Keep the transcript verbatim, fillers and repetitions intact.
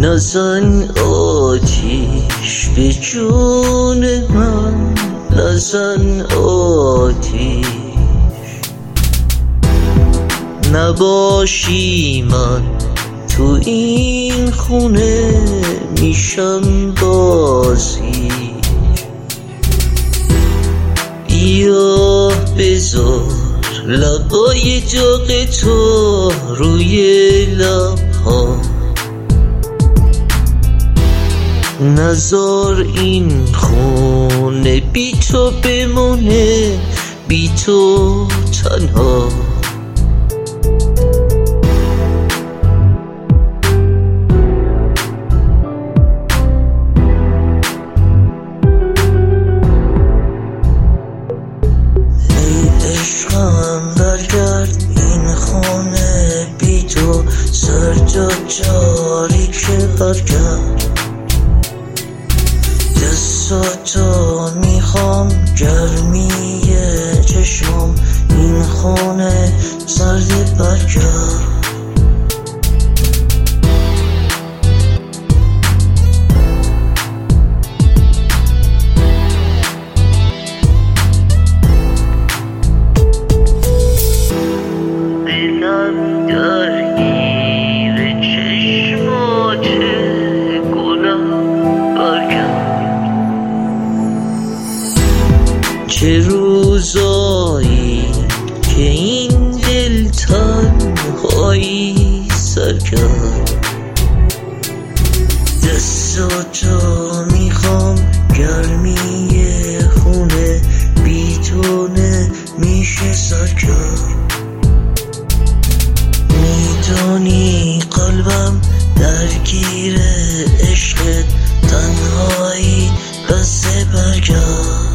نزن آتیش به جون من، نزن آتیش. نباشی من تو این خونه میشم بازی. بیا بذار لبای داغ تو روی لبها، نزار این خونه بی تو بمونه، بی تو تنها. ای عشقم برگرد این خونه بی تو، سرجا جاری که برگرد. دستاتو میخوام گرمی چشم، این خونه سرد برگرد. دلم درگیر چشمات گلم برگرد. چه روزایی که این دل تنهایی سر کرد. دستاتو میخوام گرمی خونه بی تو نمیشه سر کرد. میدونی قلبم درگیر عشقت، تنهایی بس برگرد.